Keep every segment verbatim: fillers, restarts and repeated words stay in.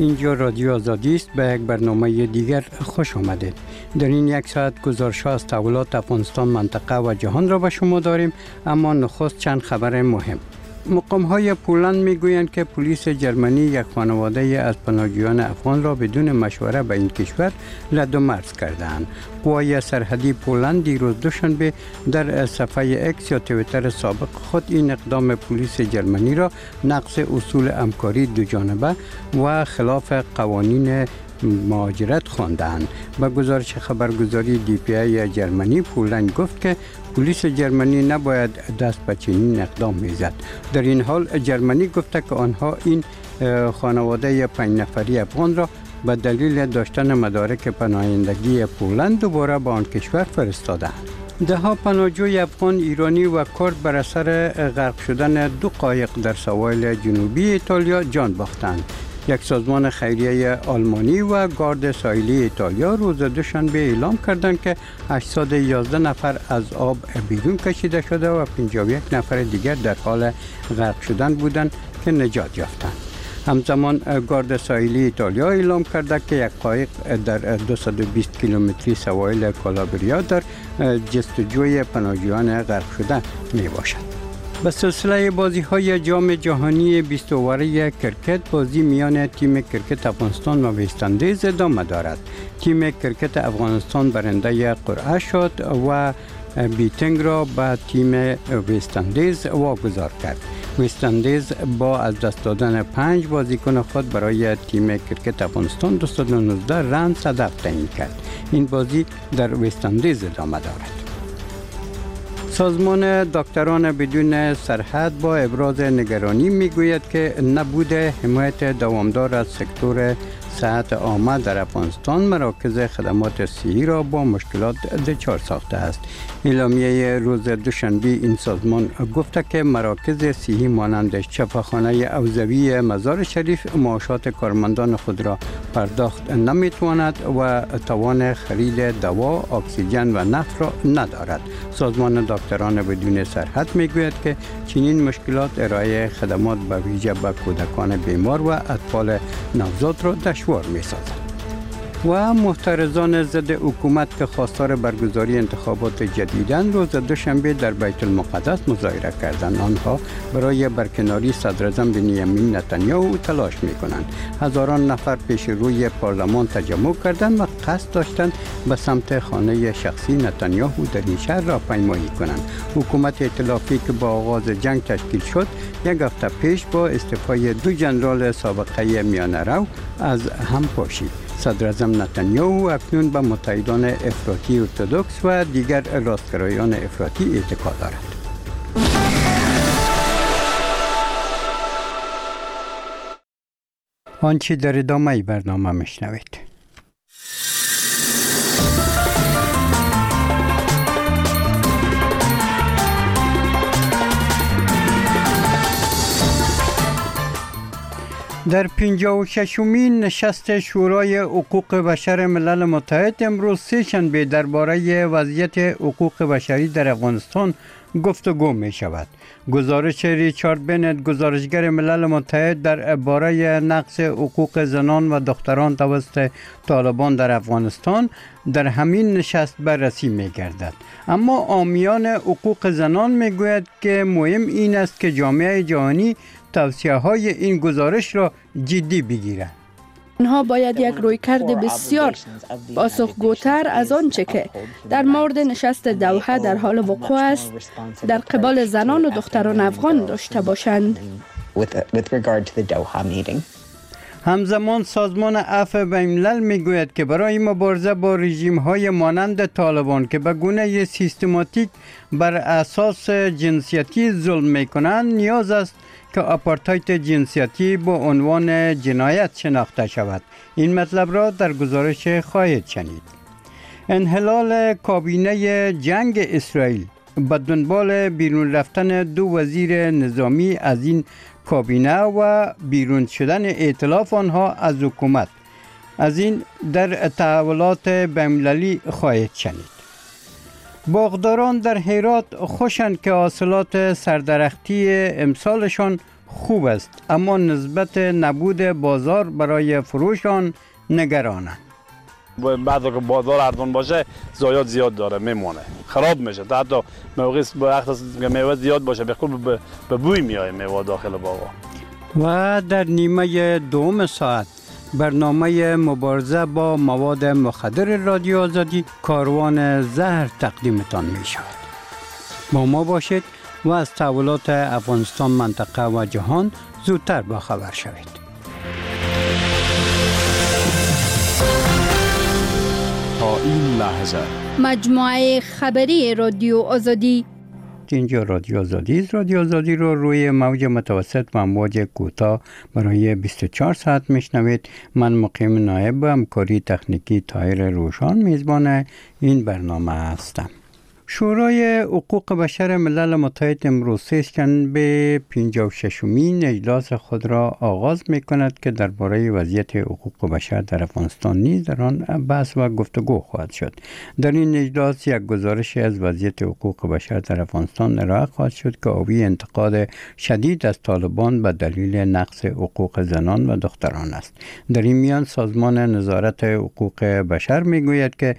اینجا رادیو آزادی است. به یک برنامه دیگر خوش آمدید. در این یک ساعت گزارش از تحولات افغانستان، منطقه و جهان را به شما داریم، اما نخست چند خبر مهم. مقام‌های پولند می‌گویند که پلیس جرمنی یک خانواده از پناهجویان افغان را بدون مشوره به این کشور رد و مرز کردند. قوای سرحدی پولند دیروز دوشنبه در صفحه اکس یا توییتر سابق خود این اقدام پلیس جرمنی را نقض اصول همکاری دوجانبه و خلاف قوانین مهاجرت خواندند. با گزارش خبرگزاری دی پی ای جرمنی، پولند گفت که پلیس جرمنی نباید دست به چنین اقدام میزد. در این حال جرمنی گفته که آنها این خانواده پنج نفری افغان را به دلیل داشتن مدارک پناهندگی پولند دوباره به آن کشور فرستادند. ده ها پناهجوی افغان، ایرانی و کرد بر اثر غرق شدن دو قایق در سواحل جنوبی ایتالیا جان باختند. یک سازمان خیریه آلمانی و گارد ساحلی ایتالیا روز دوشنبه اعلام کردند که هشتصد و یازده نفر از آب بیرون کشیده شده و پنجاه و یک نفر دیگر در حال غرق شدن بودند که نجات یافتند. همزمان گارد ساحلی ایتالیا اعلام کرده که یک قایق در دویست و بیست کیلومتری سواحل کالابریا در جستجوی پناهجویان غرق شده می باشد. به سلسله بازی های جام جهانی بیست اوره کرکت، بازی میان تیم کرکت افغانستان و وست اندیز ادامه دارد. تیم کرکت افغانستان برنده قرعه شد و بیتنگ را به تیم وست اندیز واگذار کرد. وست اندیز با از دست دادن پنج بازیکن خود برای تیم کرکت افغانستان دویست و نوزده رن هدف تعیین کرد. این بازی در وست اندیز ادامه دارد. سازمان دکتران بدون سرحد با ابراز نگرانی میگوید که نبود حمایت دوامدار از سکتور صحت عامه در افغانستان مراکز خدمات صحی را با مشکلات دچار ساخته است. اعلامیه روز دوشنبه این سازمان گفته که مراکز صحی مانند شفاخانه اوزوی مزار شریف معاشات کارمندان خود را پرداخت نمیتواند و توان خرید دوا، اکسیژن و نفت را ندارد. سازمان دکتران بدون سرحد میگوید که چنین مشکلات ارائه خدمات به ویژه به کودکان بیمار و اطفال نوزاد را دشوار می‌سازد. و محترضان ضد حکومت که خواستار برگزاری انتخابات جدیدند روز دوشنبه در بیت المقدس مظاهره کردند. آنها برای برکناری صدراعظم بنیامین نتانیاهو تلاش می‌کنند. هزاران نفر پیش روی پارلمان تجمع کردند و قصد داشتند به سمت خانه شخصی نتانیاهو در این شهر راهپیمایی کنند. حکومت ائتلافی که با آغاز جنگ تشکیل شد، یک هفته پیش با استعفای دو ژنرال سابقه میانه‌رو از هم پاشید. صدراعظم نتانیاهو اکنون به متحدان افراطی ارتدوکس و دیگر راستگرایان افراطی اتکا دارد. آنچه در ادامه برنامه میشنوید. در پنجاه و ششمین نشست شورای حقوق بشر ملل متحد امروز سه شنبه درباره وضعیت حقوق بشری در افغانستان گفتگو می شود. گزارش ریچارد بنت، گزارشگر ملل متحد درباره نقض حقوق زنان و دختران توسط طالبان در افغانستان، در همین نشست بررسی می گردد. اما حامیان حقوق زنان می گوید که مهم این است که جامعه جهانی توصیه های این گزارش را جدی بگیرند. آنها باید یک رویکرد بسیار پاسخگوتر از آنچه که در مورد نشست دوحه در حال وقوع است در قبال زنان و دختران افغان داشته باشند. همزمان سازمان عفو بین‌الملل میگوید که برای مبارزه با رژیم‌های مانند طالبان که به گونه سیستماتیک بر اساس جنسیتی ظلم می‌کنند، نیاز است که آپارتاید جنسیتی با عنوان جنایت شناخته شود. این مطلب را در گزارش خواهید شنید. انحلال کابینه جنگ اسرائیل به دنبال بیرون رفتن دو وزیر نظامی از این کابینه و بیرون شدن ائتلاف آنها از حکومت. از این در تحولات بین‌المللی خواهید شنید. باغداران در هرات خوشند که حاصلات سردرختی امسالشان خوب است، اما نسبت نبود بازار برای فروش آن نگرانند. بعد که بازار ارزان باشه ضایعات زیاد داره، میمونه، خراب میشه. تا حتی موقع وقت که میوه زیاد باشه به خود به بوی میاد میوه داخل باغ. و در نیمه دوم ساعت برنامه مبارزه با مواد مخدر رادیو آزادی کاروان زهر تقدیمتان می شود. با ما باشید و از تحولات افغانستان، منطقه و جهان زودتر باخبر شوید. تا این لحظه مجموعه خبری رادیو آزادی. اینجا رادیو آزادی است. رادیو آزادی رو روی موج متوسط و امواج کوتاه برای بیست و چهار ساعت میشنوید. من مقیم نایب و همکاری تکنیکی طاهر روشان میزبان این برنامه هستم. شورای حقوق بشر ملل متحد امروز سه‌شنبه پنجاه و ششمین اجلاس خود را آغاز می کند که درباره وضعیت حقوق بشر در افغانستان نیز در آن بحث و گفتگو خواهد شد. در این اجلاس یک گزارش از وضعیت حقوق بشر در افغانستان ارائه خواهد شد که حاوی انتقاد شدید از طالبان به دلیل نقض حقوق زنان و دختران است. در این میان سازمان نظارت حقوق بشر می گوید که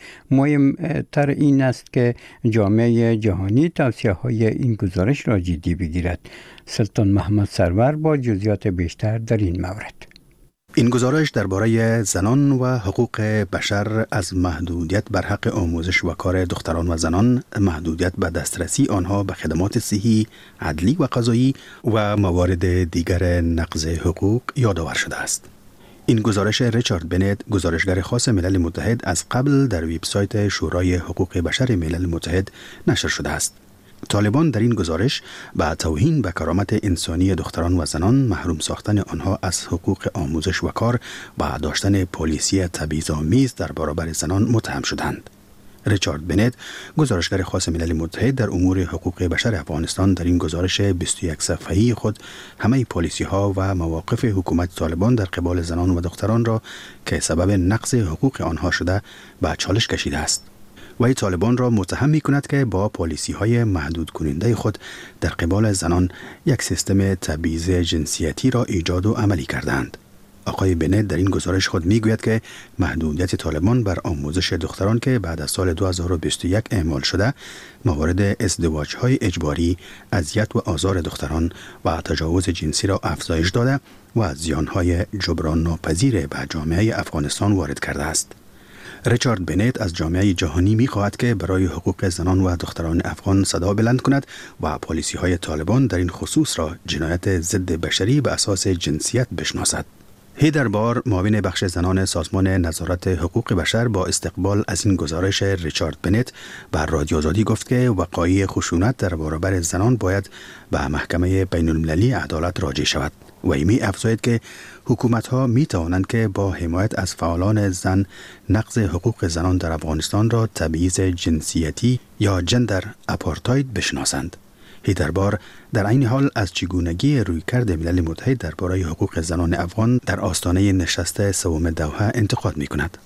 مهمتر این است که جامعه جهانی توصیه‌های این گزارش را جدی بگیرد. سلطان محمد سرور با جزئیات بیشتر در این مورد. این گزارش درباره زنان و حقوق بشر از محدودیت بر حق آموزش و کار دختران و زنان، محدودیت به دسترسی آنها به خدمات صحی، عدلی و قضایی و موارد دیگر نقض حقوق یادآور شده است. این گزارش ریچارد بنت، گزارشگر خاص ملل متحد، از قبل در وبسایت شورای حقوق بشر ملل متحد نشر شده است. طالبان در این گزارش به توهین به کرامت انسانی دختران و زنان، محروم ساختن آنها از حقوق آموزش و کار و داشتن پالیسی تبعیض‌آمیز در برابر زنان متهم شدند. ریچارد بنت، گزارشگر خاص ملل متحد در امور حقوق بشر افغانستان، در این گزارش بیست و یک صفحه‌ای خود همه پالیسی ها و مواقف حکومت طالبان در قبال زنان و دختران را که سبب نقض حقوق آنها شده به چالش کشیده است. و ای طالبان را متهم می کند که با پالیسی های محدود کننده خود در قبال زنان یک سیستم تبعیض جنسیتی را ایجاد و عملی کردند. آقای بنت در این گزارش خود میگوید که محدودیت طالبان بر آموزش دختران که بعد از سال دو هزار و بیست و یک اعمال شده، موارد ازدواج‌های اجباری، اذیت و آزار دختران و تجاوز جنسی را افزایش داده و زیان‌های جبران ناپذیر به جامعه افغانستان وارد کرده است. ریچارد بنت از جامعه جهانی می‌خواهد که برای حقوق زنان و دختران افغان صدا بلند کند و پالیسی‌های طالبان در این خصوص را جنایت ضد بشری به اساس جنسیت بشناسد. هیدر بار، معاون بخش زنان سازمان نظارت حقوق بشر، با استقبال از این گزارش ریچارد بنت بر رادیو آزادی گفت که وقایع خشونت در برابر زنان باید به محکمه بین المللی عدالت راجع شود و ایمی افزاید که حکومت‌ها می توانند که با حمایت از فعالان زن نقض حقوق زنان در افغانستان را تبعیض جنسیتی یا جندر آپارتاید بشناسند. هیدر بار در این حال از چگونگی رویکرد ملل متحد درباره حقوق زنان افغان در آستانه نشست سوم دوحه انتقاد می کند.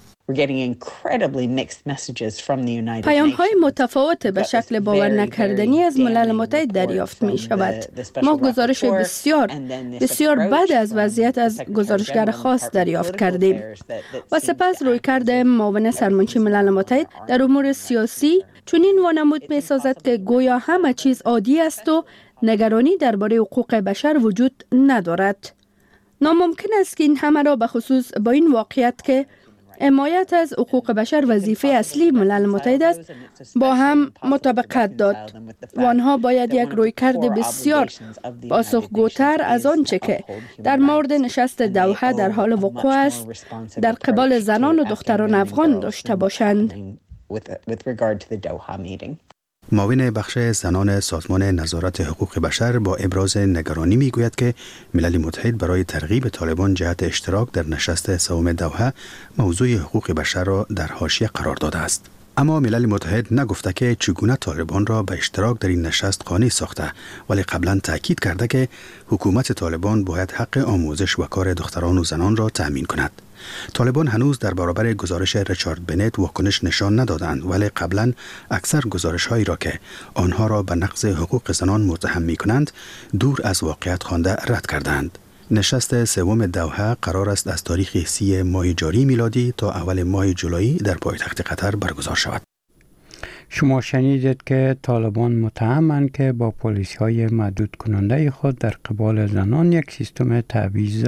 پیام‌های متفاوت به شکل باور نکردنی از ملل متحد دریافت می شود. ما گزارش بسیار بسیار بد از وضعیت از گزارشگر خاص دریافت کردیم و سپس رویکرد معاون سرمنشی ملل متحد در امور سیاسی چنین وانمود می سازد که گویا همه چیز عادی است و نگرانی درباره حقوق بشر وجود ندارد. ناممکن است که این همه را به خصوص با این واقعیت که حمایت از حقوق بشر وظیفه اصلی ملل متحد است با هم مطابقت داد و آنها باید یک رویکرد بسیار پاسخگوتر از آنچه که در مورد نشست دوحه در حال وقوع است در قبال زنان و دختران افغان داشته باشند. معاون بخش زنان سازمان نظارت حقوق بشر با ابراز نگرانی میگوید که ملل متحد برای ترغیب طالبان جهت اشتراک در نشست سوم دوحه موضوع حقوق بشر را در حاشیه قرار داده است. اما ملل متحد نگفته که چگونه طالبان را به اشتراک در این نشست قانع ساخته، ولی قبلا تاکید کرده که حکومت طالبان باید حق آموزش و کار دختران و زنان را تأمین کند. طالبان هنوز در برابر گزارش ریچارد بنت واکنش نشان ندادند، ولی قبلا اکثر گزارش‌هایی را که آنها را به نقض حقوق زنان متهم می‌کنند دور از واقعیت خوانده رد کردند. نشست سوم دوحه قرار است از تاریخ سی ماه جاری میلادی تا اول ماه جولای در پایتخت قطر برگزار شود. شما شنیدید که طالبان متهمند که با پلیس‌های محدود کننده خود در قبال زنان یک سیستم تبعیض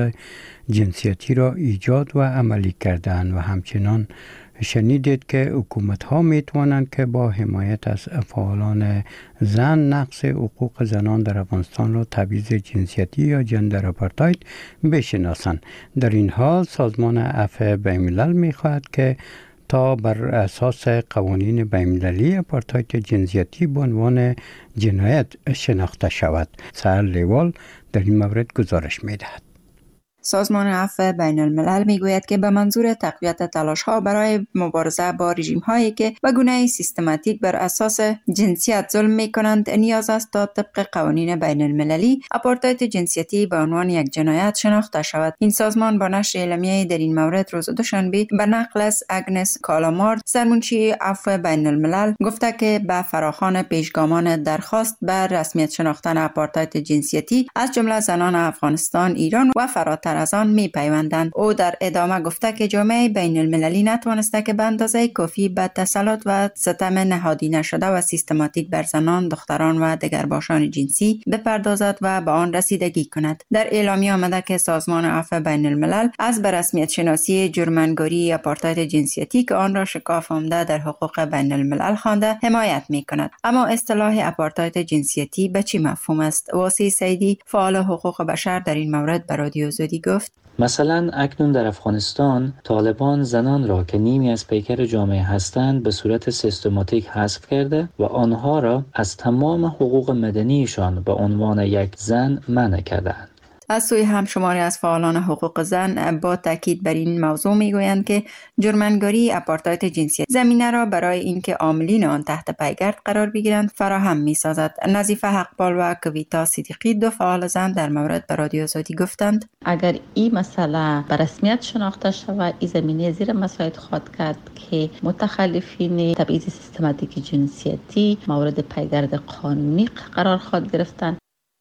جنسیتی را ایجاد و عملی کردند و همچنان شنیدید که حکومت‌ها می‌توانند که با حمایت از فعالان زن نقض حقوق زنان در افغانستان را تبعیض جنسیتی یا جندر آپارتاید بشناسند. در این حال سازمان عفو بین‌الملل می‌خواهد که تا بر اساس قوانین بین‌المللی آپارتاید جنسیتی به عنوان جنایت شناخته شود. سهر لیوال در این مورد گزارش می‌دهد. سازمان عفو بین الملل می گوید که به منظور تقویت تلاش ها برای مبارزه با رژیم هایی که به گونه سیستماتیک بر اساس جنسیت ظلم می کنند نیاز است تا طبق قوانین بین المللی آپارتاید جنسیتی به عنوان یک جنایت شناخته شود. این سازمان با نشر اعلامیه در این مورد روز دوشنبه به نقل از اگنس کالامارد سرمنشی عفو بین الملل گفته که به فراخوان پیشگامان درخواست بر رسمیت شناختن آپارتاید جنسیتی از جمله زنان افغانستان، ایران و فراتر از آن می پیوندند. او در ادامه گفته که جامعه بین المللی نتوانسته که به اندازه کافی به تسلط و ستم نهادی نشده و سیستماتیک بر زنان، دختران و دگرباشان جنسی بپردازد و به آن رسیدگی کند. در اعلامیه آمده که سازمان عفو بین الملل از به رسمیت شناسی جرمنگاری آپارتاید جنسیتی که آن را شکاف آمده در حقوق بین الملل خوانده حمایت می کند. اما اصطلاح آپارتاید جنسیتی به چی مفهوم است؟ واسی سیدی فعال حقوق بشر در این مورد به رادیو زودی گفت: مثلا اکنون در افغانستان طالبان زنان را که نیمی از پیکر جامعه هستند به صورت سیستماتیک حذف کرده و آنها را از تمام حقوق مدنیشان به عنوان یک زن منع کردند. از سوی همشماری از فعالان حقوق زن با تاکید بر این موضوع میگویند که جرمنگاری آپارتاید جنسیتی زمینه را برای اینکه عاملین آن تحت پیگرد قرار بگیرند فراهم میسازد. نظیفه حقپال و کویتا صدیقی دو فعال زن در مورد به رادیو آزادی گفتند: اگر این مسئله به رسمیت شناخته شود، این زمینه زیر مساعد خواهد کرد که متخلفین تبعیض سیستماتیک جنسیتی مورد پیگرد قانونی قرار خواهد گرفتند.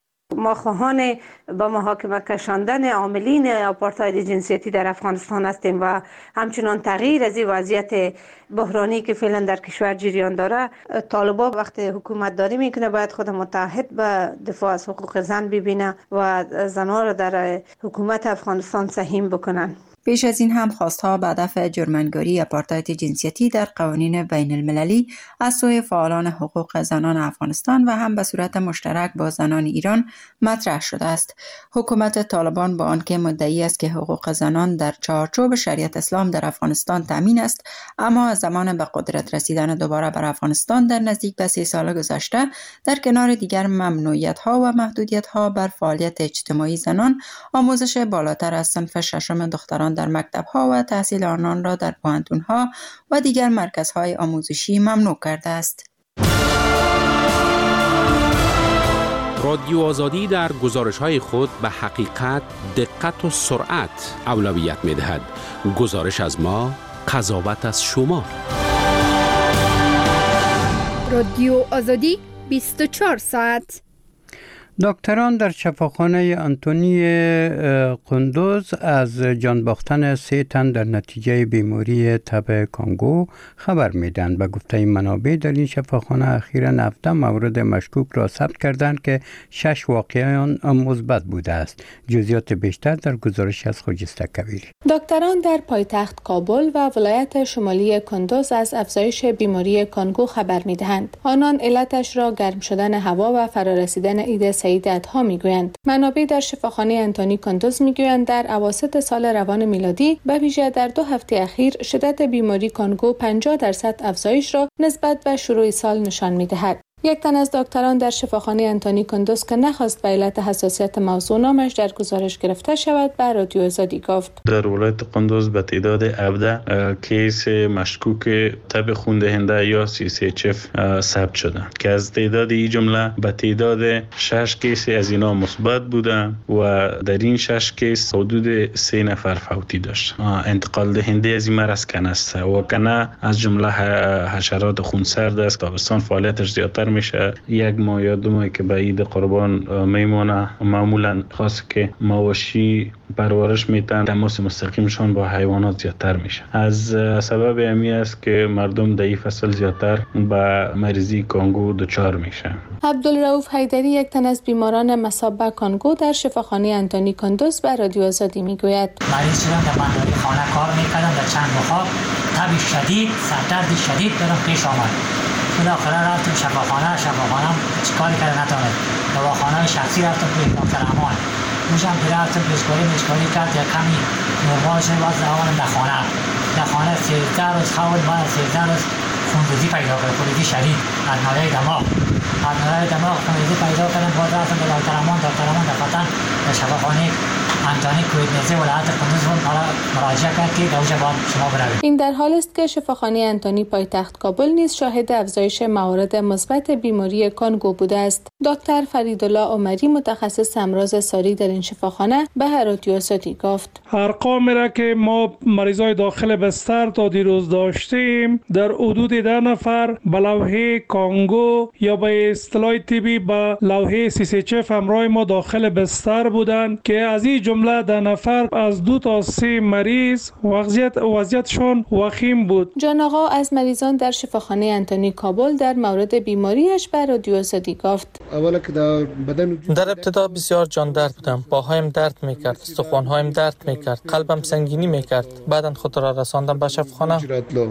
ما خواهان با محاکمه کشاندن عاملین آپارتاید جنسیتی در افغانستان هستیم و همچنان تغییر از این وضعیت بحرانی که فعلا در کشور جریان داره. طالبان وقتی حکومت داری میکنه باید خود متحد به دفاع از حقوق زن ببینه و زنان را در حکومت افغانستان سهیم بکنن. پیش از این هم خواستها به هدف جرمنگاری آپارتاید جنسیتی در قوانین بین المللی از سوی فعالان حقوق زنان افغانستان و هم به صورت مشترک با زنان ایران مطرح شده است. حکومت طالبان با آنکه مدعی است که حقوق زنان در چارچوب شریعت اسلام در افغانستان تامین است، اما از زمان به قدرت رسیدن دوباره بر افغانستان در نزدیک به سی سال گذشته در کنار دیگر ممنوعیت ها و محدودیت ها بر فعالیت اجتماعی زنان، آموزش بالاتر از صنف ششم دختران در مکتب‌ها و تحصیل آنان را در پوهنتون‌ها و دیگر مرکزهای آموزشی ممنوع کرده است. رادیو آزادی در گزارش‌های خود به حقیقت، دقت و سرعت اولویت می‌دهد. گزارش از ما، قضاوت از شما. رادیو آزادی بیست و چهار ساعت. دکتران در شفاخانه آنتونی قندوز از جان باختن سه تن در نتیجه بیماری تب کنگو خبر میدن. به گفته منابع در این شفاخانه اخیراً هفده مورد مشکوک را ثبت کردند که شش واقعه آن مثبت بوده است. جزئیات بیشتر در گزارش از خجسته کویری. دکتران در پایتخت کابل و ولایت شمالی کندوز از افزایش بیماری کنگو خبر میدهند. آنان علتش را گرم شدن هوا و فرارسیدن عید سعیدت ها میگویند. منابع در شفاخانه آنتونی کندوز میگویند در اواسط سال روان میلادی به ویژه در دو هفته اخیر شدت بیماری کنگو پنجاه درصد افزایش را نسبت به شروع سال نشان میدهد. یک تن از دکتران در شفاخانه انتونی کندوز که نخواست به علت حساسیت موضوع نامش در گزارش گرفته شود به رادیو آزادی گفت در ولایت قندوز به تعداد هفده کیس مشکوک تب خون دهنده یا سی سی اچ اف ثبت شده که از تعداد این جمله به تعداد شش کیس از اینا مثبت بوده و در این شش کیس حدود سه نفر فوتی داشت. انتقال دهنده از این مرض کنه است و کنه از جمله حشرات خونسرد است. تابستان فعالیتش زیادتر میشه، یک ماه یا دو ماه که به عید قربان میمونه. معمولا خاص که مواشی پرورش میتن، تماس مستقیمشان با حیوانات زیادتر میشه. از سبب امی است که مردم در این فصل زیادتر به مریضی کانگو دچار میشه. عبدالرؤوف حیدری یک تن از بیماران مصاب به کانگو در شفاخانه انتونی کندوز به رادیو آزادی میگوید مریض شدم در بنداری خانه کار میکردم، در چند خواب تب شدید، سردرد شدید برام پیش آمد. بالاخره رفتم شفاخانه، شفاخانه چیکار کردن نتونست. دواخانه شخصی رفتم پیش دکتر امان. موشم که رفتم پیشگاری میشگاری کرد یا کمی نرمال شد باز دوانم در خانه. در خانه سیزده روز خواب باید سیزده روز خونریزی پیدا کرد، خونریزی شدید از ناحیه دماغ. از ناحیه دماغ خونریزی پیدا کردم، باز رفتم به دکتر امان، دکتر امان در فتن در شفاخانه انتونی کویدنزی ولایت قندوز مراجعه کرد که دوجه باید شما بروید. این در حال است که شفاخانه انتونی پایتخت کابل نیز شاهد افزایش موارد مثبت بیماری کانگو بوده است. دکتر فریدالله عمری متخصص امراض ساری در این شفاخانه به رادیو آزادی گفت ارقامی را که ما مریضای داخل بستر تا دیروز داشتیم در حدود ده نفر به لوحه کانگو یا به اصطلاح طبی به لوحه سی سی اچ اف همراه ما داخل بستر بودند که از این جمله ده نفر از دو تا سه مریض وضعیت وضعیتشون وخیم بود. جان آقا از مریضان در شفاخانه انتونی کابل در مورد بیماریش به رادیو آزادی گفت اولا که در بدن در ابتدا بسیار جان درد بودم، پاهایم درد میکرد، استخوان‌هایم درد میکرد، قلبم سنگینی میکرد. بعداً خود را رساندم به شفاخانه.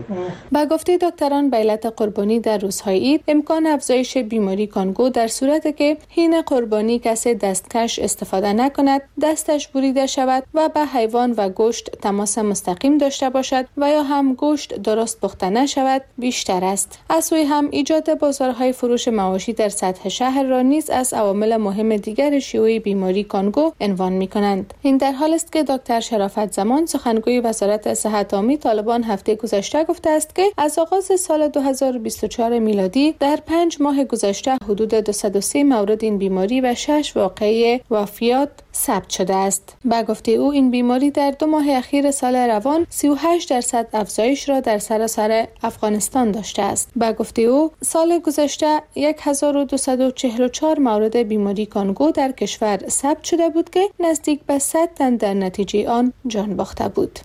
با گفته دکتران به علت قربانی در روزهای عید امکان افزایش بیماری کانگو در صورتی که حین قربانی کسی دستکش استفاده نکند، دستش بریده شود و به حیوان و گوشت تماس مستقیم داشته باشد و یا هم گوشت درست پخته نشود بیشتر است. از سوی هم ایجاد بازارهای فروش مواشی در سطح شهر را نیز از عوامل مهم دیگر شیوع بیماری کانگو عنوان می‌کنند. این در حال است که دکتر شرافت زمان سخنگوی وزارت صحت عامه طالبان هفته گذشته گفته است که از آغاز سال دو هزار و بیست و چهار میلادی در پنج ماه گذشته حدود دویست و سه مورد این بیماری و شش واقعه وفیات ثبت شده است. با گفته او این بیماری در دو ماه اخیر سال روان سی و هشت درصد افزایش را در سراسر افغانستان داشته است. با گفته او سال گذشته هزار و دویست و چهل و چهار مورد بیماری کانگو در کشور ثبت شده بود که نزدیک به صد تن در نتیجه آن جان باخته بود.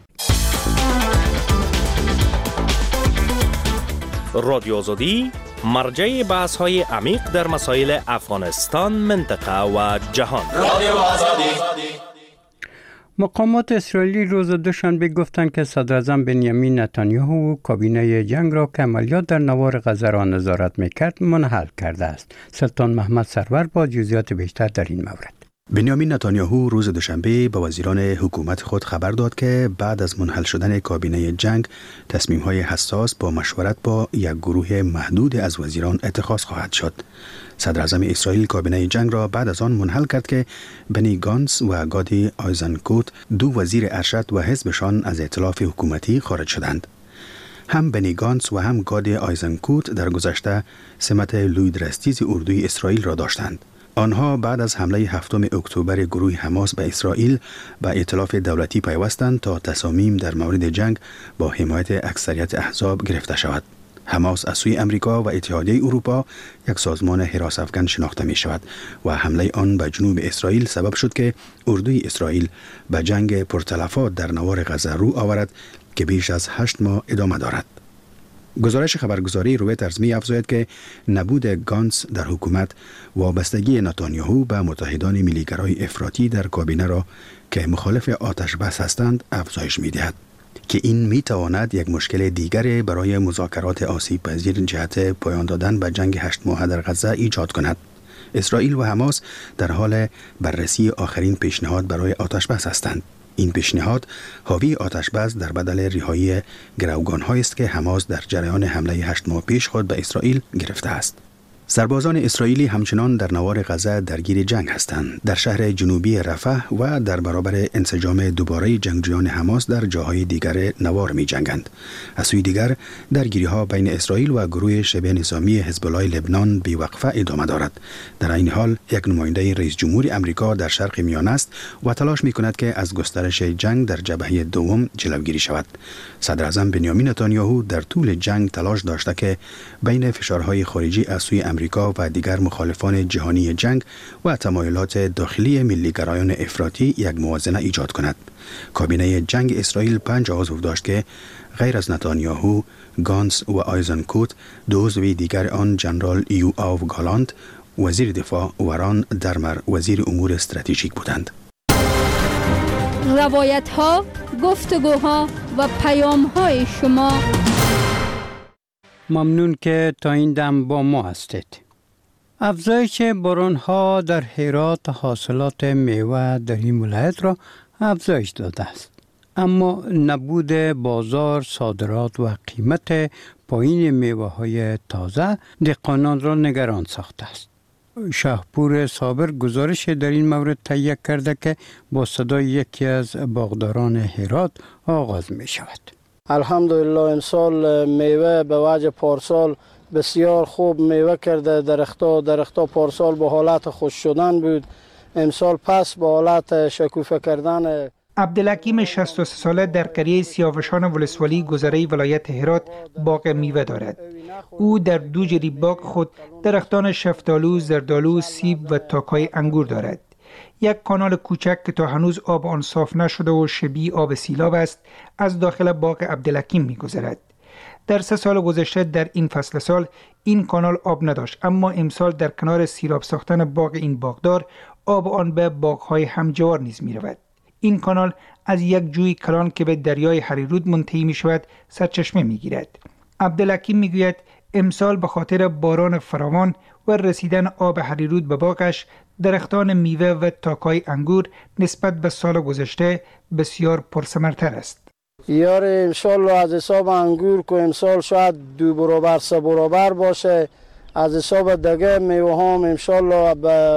رادیو آزادی مرجع بحث های عمیق در مسائل افغانستان، منطقه و جهان. رادیو آزادی. مقامات اسرائیلی روز دوشنبه گفتند که صدر اعظم بنیامین نتانیاهو کابینه جنگ را که عملیات در نوار غزه را نظارت میکرد منحل کرده است. سلطان محمد سرور با جزئیات بیشتر در این مورد. بنیامین نتانیاهو روز دوشنبه به وزیران حکومت خود خبر داد که بعد از منحل شدن کابینه جنگ تصمیم‌های حساس با مشورت با یک گروه محدود از وزیران اتخاذ خواهد شد. صدر اعظم اسرائیل کابینه جنگ را بعد از آن منحل کرد که بنی گانتس و گادی آیزنکوت دو وزیر ارشد و حزبشان از ائتلاف حکومتی خارج شدند. هم بنی گانتس و هم گادی آیزنکوت در گذشته سمت لویدرستیز اردوی اسرائیل را داشتند. آنها بعد از حمله هفتم اکتبر گروه حماس به اسرائیل به ائتلاف دولتی پیوستند تا تصامیم در مورد جنگ با حمایت اکثریت احزاب گرفته شود. حماس از سوی امریکا و اتحادیه اروپا یک سازمان حراس افغان شناخته می شود و حمله آن به جنوب اسرائیل سبب شد که اردوی اسرائیل به جنگ پرتلفات در نوار غزه رو آورد که بیش از هشت ماه ادامه دارد. گزارش خبرگزاری رویترز می افزاید که نبود گانتس در حکومت وابستگی نتانیاهو به متحدان ملیگرای افراطی در کابینه را که مخالف آتش بس هستند افزایش می دهد که این می تواند یک مشکل دیگر برای مذاکرات آسیب پذیر جهت پایان دادن به جنگ هشت ماهه در غزه ایجاد کند. اسرائیل و حماس در حال بررسی آخرین پیشنهاد برای آتش بس هستند. این پیشنهاد حاوی آتش بس در بدل رهایی گروگان‌هایی است که حماس در جریان حمله هشت ماه پیش خود به اسرائیل گرفته است. سربازان اسرائیلی همچنان در نوار غزه درگیر جنگ هستند. در شهر جنوبی رفح و در برابر انسجام دوباره جنگجویان حماس در جاهای دیگر نوار می جنگند. از سوی دیگر درگیری ها بین اسرائیل و گروه شبه نظامی حزب الله لبنان بی‌وقفه ادامه دارد. در این حال یک نماینده رئیس جمهور امریکا در شرق میانه است و تلاش می کند که از گسترش جنگ در جبهه دوم جلوگیری شود. صدر اعظم بنیامین نتانیاهو در طول جنگ تلاش داشته که بین فشارهای خارجی از سوی امریکا و دیگر مخالفان جهانی جنگ و تمایلات داخلی ملیگرایان افراطی یک موازنه ایجاد کند. کابینه جنگ اسرائیل پنج عضو داشت که غیر از نتانیاهو، گانس و آیزنکوت، دو عضو دیگر آن جنرال یوآو گالانت، وزیر دفاع و ران درمر، وزیر امور استراتژیک بودند. روایت ها، گفتگوها و پیام های شما. ممنون که تا این دم با ما هستید. افزایش باران ها در هرات حاصلات میوه در این ولایت را افزایش داده است. اما نبود بازار، صادرات و قیمت پایین میوه های تازه دهقانان را نگران ساخته است. شهپور صابر گزارش در این مورد تهیه کرده که با صدای یکی از باغداران هرات آغاز می شود. الحمدلله امسال میوه به وجه پارسال بسیار خوب میوه کرده. درختها درختها پارسال به حالت خوش شدن بود، امسال پس به حالت شکوفه کردن. عبدالحکیم شصت و سه ساله در قریه سیاوشان ولسوالی گذره ولایت هرات باغ میوه دارد. او در دو جری باغ خود درختان شفتالو، زردالو، سیب و تاکای انگور دارد. یک کانال کوچک که تا هنوز آب آن صاف نشده و شبیه آب سیلاب است از داخل باغ عبدالحکیم می‌گذرد. در سه سال گذشته در این فصل سال این کانال آب نداشت، اما امسال در کنار سیراب ساختن باغ این باغدار آب آن به باغ‌های همجوار نیز می‌رود. این کانال از یک جوی کلان که به دریای هریرود منتهی می شود سرچشمه می گیرد. عبدالحکیم می گوید امسال به خاطر باران فراوان و رسیدن آب هریرود به باغش درختان میوه و تاکای انگور نسبت به سال گذشته بسیار پرثمرتر است. یار انشالله از حساب انگور که امسال شاید دو برابر سه برابر باشه، از حساب دگه میوه هم انشالله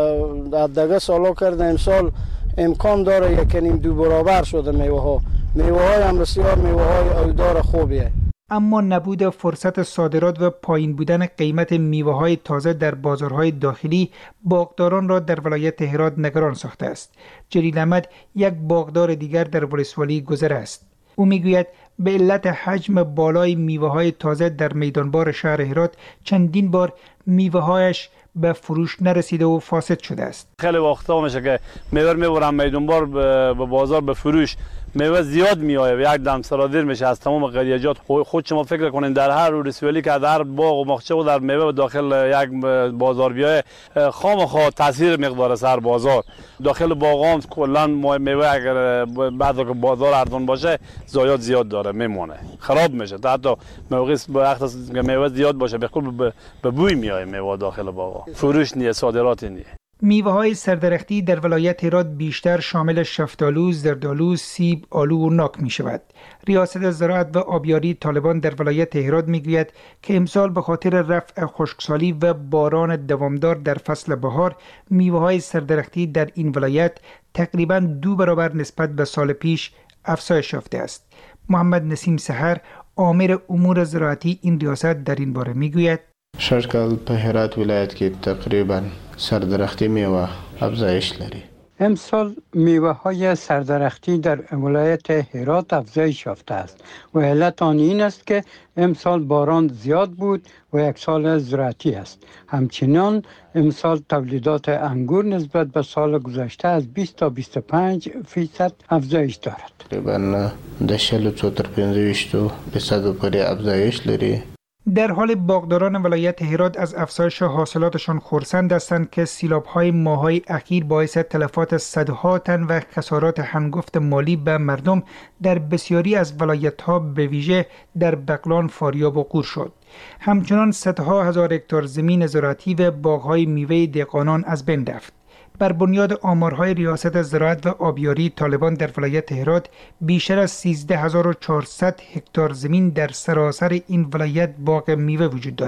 به دگه سالا کرده امسال امکان داره یکنیم دو برابر شده میوه ها. میوه های هم بسیار میوه های ایدار خوبیه. اما نبود فرصت صادرات و پایین بودن قیمت میوه های تازه در بازارهای داخلی باغداران را در ولایت هرات نگران ساخته است. جلیل احمد یک باغدار دیگر در ولسوالی گذره است. او میگوید به علت حجم بالای میوه های تازه در میدانبار شهر هرات چندین بار میوه هایش به فروش نرسیده و فاسد شده است. خیلی وقتا میشه که میوه میبرن میدانبار به بازار به فروش، میوه زیاد میآید و یک دم سرادیر میشه از تمام قریجات. خود شما فکر کنین در هر ولسوالی که در هر باغ و ماخچه و در میوه داخل یک بازار بیای خامخا تاثیر مقدار سر بازار. داخل باغام کلا میوه اگر بعد که بازار ارزان باشه زایات زیاد داره میمونه، خراب میشه. حتی موقعی به وقت که میوه زیاد باشه به خود به بوی میاد میوه داخل باغ. فروش نیه، صادرات نیه. میوه های سردرختی در ولایت هرات بیشتر شامل شفتالو، زردالو، سیب، آلو و ناک می شود. ریاست زراعت و آبیاری طالبان در ولایت هرات می گوید که امسال به خاطر رفع خشکسالی و باران دوامدار در فصل بهار میوه های سردرختی در این ولایت تقریباً دو برابر نسبت به سال پیش افزایش یافته است. محمد نسیم سحر، آمر امور زراعتی این ریاست در این باره می گوید شش کال په هرات ولایت کې تقریبا سردرختی میوه افزایش لري. امسال میوه های سردرختی در ولایت هرات افزایش یافته است و علت آن این است که امسال باران زیاد بود و یک سال زراعتی است. همچنین امسال تولیدات انگور نسبت به سال گذشته از بیست تا بیست و پنج فیصد افزایش دارد. تقریبا د شل څو تر پنځه فیصد پورې افزایش لري. در حال باغداران ولایت هرات از افزایش حاصلاتشان خرسند هستند که سیلاب‌های ماه‌های اخیر باعث تلفات صدها تن و خسارات هنگفت مالی به مردم در بسیاری از ولایت‌ها به ویژه در بغلان، فاریاب و قور شد. همچنان صدها هزار هکتار زمین زراعتی و باغ‌های میوه دهقانان از بین رفت. بر بنیاد آمارهای ریاست زراعت و آبیاری طالبان در ولایت هرات بیشتر از سیزده هزار و چهارصد هکتار زمین در سراسر این ولایت باغ میوه وجود دارد.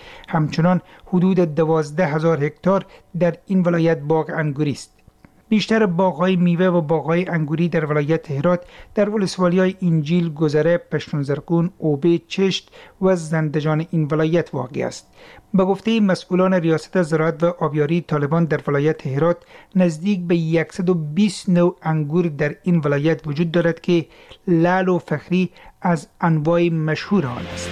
همچنان حدود دوازده هزار هکتار در این ولایت باغ انگوری است. بیشتر باغ‌های میوه و باغ‌های انگوری در ولایت هرات در ولسوالی‌های انجیل، گذره، پشتونزرقون، اوبه، چشت و زندجان این ولایت واقع است. به گفته مسئولان ریاست زراعت و آبیاری طالبان در ولایت هرات نزدیک به صد و بیست نوع انگور در این ولایت وجود دارد که لعل و فخری از انواع مشهور آن است.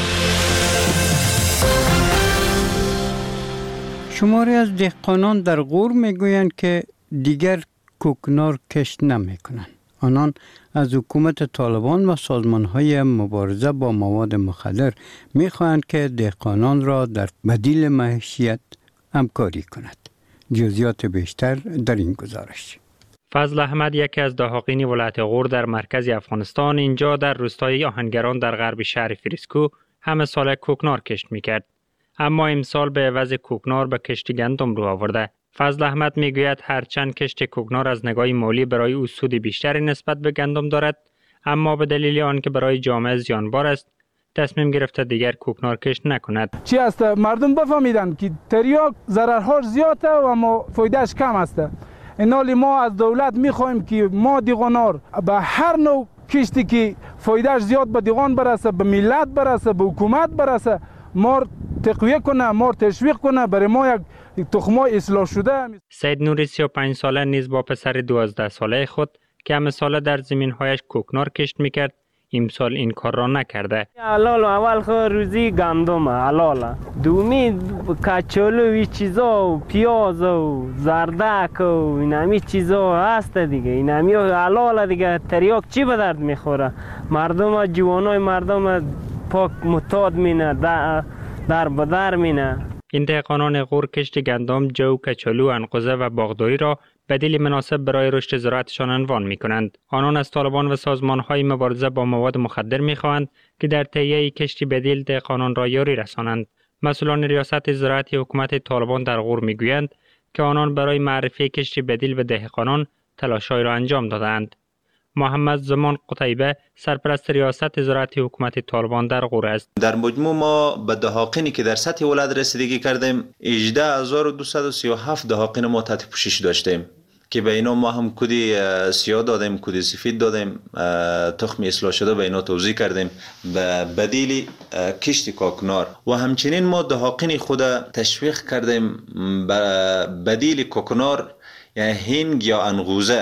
شماری از دهقانان در غور میگویند که دیگر کوکنار کشت نمی کنند. آنان از حکومت طالبان و سازمان‌های مبارزه با مواد مخدر می‌خواهند که دهقانان را در بدیل معیشت همکاری کند. جزئیات بیشتر در این گزارش. فضل احمد یکی از دهاقین ولایت غور در مرکز افغانستان اینجا در روستای آهنگران در غرب شهر فریسکو همه سال کوکنار کشت می‌کرد. اما امسال به عوض کوکنار به کشت گندم رو آورده. فضل احمد میگوید هرچند کشت کوکنار از نگاه مالی برای او سود بیشتری نسبت به گندم دارد، اما به دلیل آنکه برای جامعه زیانبار است تصمیم گرفته دیگر کوکنار کشت نکند. چی است مردم بفهمیدن که تریاک ضررهاش زیاده و اما فایدهش کم است. اینالی ما از دولت میخوایم که ما دیغانار به هر نوع کشتی که فایدهش زیاد به دیغان برسه، به ملت برسه، به حکومت برسه، ما تقویه کنه، ما تشویق کنه، برای ما یک تخمای اصلاح شده. سید نوری سی و پنج ساله نیز با پسر دوازده ساله خود که همه ساله در زمین‌هایش کوکنار کشت میکرد امسال این کار را نکرده. حلال اول خو روزی گندم حلال، دومی کچالو و چیزا و پیاز و زردک و این همی چیزا هست دیگه. این همی حلال دیگه. تریاک چی به درد میخوره؟ مردم جوانای مردم پاک متاد مینه، در در بدر مینه. این دهقانان غور کشت گندم، جو، کچالو، انقوزه و باغداری را بدیل مناسب برای رشد زراعتشان عنوان می کنند. آنان از طالبان و سازمان‌های مبارزه با مواد مخدر می خواهند که در تهیه کشتی بدیل دهقانان را یاری رسانند. مسئولان ریاست زراعتی حکومت طالبان در غور می گویند که آنان برای معرفی کشتی بدیل به دهقانان تلاش‌هایی را انجام دادند. محمد زمان قتیبه سرپرست ریاست زراعتی حکومت طالبان در غور است. در مجموع ما به دهاقینی که در سطح ولایت رسیدگی کردیم هجده هزار و دویست و سی و هفت دهاقین ما تحت پوشش داشتیم که به اینا ما هم کدی سیاه دادیم، کدی سفید دادیم، تخم اصلاح شده به اینا توزیع کردیم به بدیل کشت کوکنار و همچنین ما دهاقین خود تشویق کردیم به بدیل کوکنار یعنی هینگ یا انقوزه.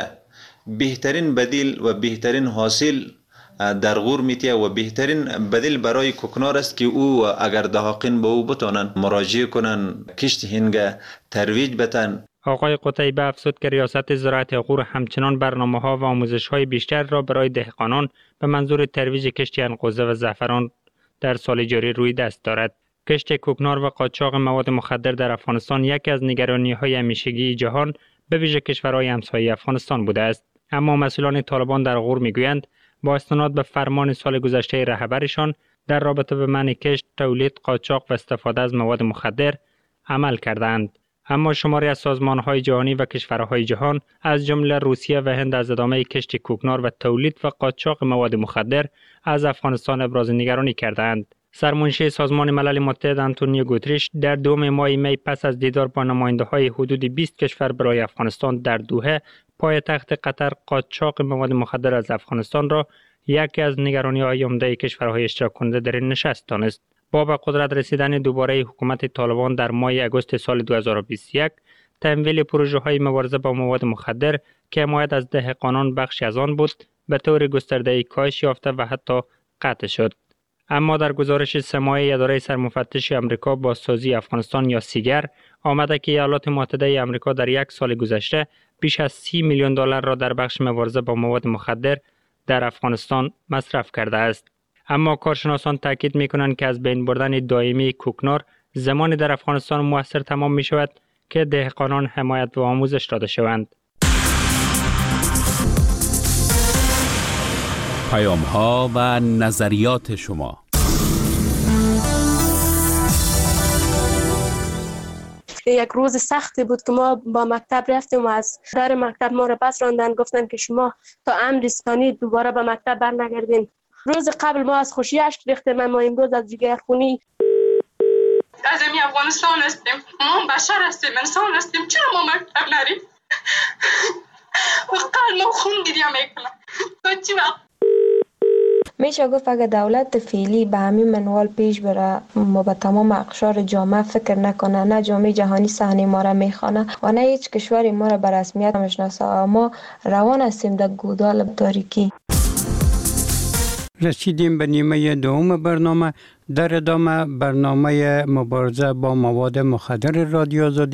بهترین بدیل و بهترین حاصل در غور میتیه و بهترین بدیل برای کوکنار است که او اگر دهاقین به او بتانن مراجعه کنن کشت هینگ ترویج بتن. آقای قتیبه افزود که ریاست زراعت غور همچنان برنامه ها و آموزش های بیشتر را برای دهقانان به منظور ترویج کشت انقوزه و زعفران در سال جاری روی دست دارد. کشت کوکنار و قاچاق مواد مخدر در افغانستان یکی از نگرانی های همیشگی جهان به ویژه کشورهای همسایه افغانستان بوده است. اما مسئولان طالبان در غور میگویند با استناد به فرمان سال گذشته رهبرشان در رابطه به منع کشت، تولید، قاچاق و استفاده از مواد مخدر عمل کردند. اما شماری از سازمان‌های جهانی و کشورهای جهان از جمله روسیه و هند از ادامه کشت کوکنار و تولید و قاچاق مواد مخدر از افغانستان ابراز نگرانی کردند. سرمنشی سازمان ملل متحد آنتونیو گوتریش در دوم ماه می پس از دیدار با نماینده‌های حدود بیست کشور برای افغانستان در دوحه پایتخت قطر قاچاق مواد مخدر از افغانستان را یکی از نگرانی‌های عمده کشورهای اشتراک کننده در این نشست دانست. با به قدرت رسیدن دوباره حکومت طالبان در ماه اگست سال دو هزار و بیست و یک تمویل پروژه‌های مبارزه با مواد مخدر که حمایت از دهقانان بخشی از آن بود به طور گسترده کاهش یافته و حتی قطع شد. اما در گزارش سه ماهه اداره سرمفتش آمریکا با سازی افغانستان یا سیگر آمده که ایالات متحده آمریکا در یک سال گذشته بیش از سی میلیون دلار را در بخش مبارزه با مواد مخدر در افغانستان مصرف کرده است. اما کارشناسان تاکید می‌کنند که از بین بردن دائمی کوکنار زمانی در افغانستان موثر تمام می‌شود که دهقانان حمایت و آموزش داده شوند. پیام‌ها و نظریات شما. یک روز سختی بود که ما با مکتب رفتیم و از در مکتب ما را پس راندن، گفتن که شما تا امر رسانی دوباره به مکتب برنگردین. روز قبل ما از خوشی اشک ریختیم، اما امروز از جگر خونی. از این افغانستان هستیم، ما بشر هستیم، انسان هستیم، چرا ما مکتب نریم؟ و قلب و خون گریه میکنم تا چی وقت؟ میشه گفت اگه دولت فعلی به همین منوال پیش بره، ما به تمام اقشار جامعه فکر نکنه، نه جامعه جهانی صحنه ما را میخوانه و نه هیچ کشوری ما را به رسمیت میشناسه، ما روان هستیم در گودال تاریکی. رسیدیم به نیمه دوم برنامه. در ادامه برنامه مبارزه با مواد مخدر رادیو آزادی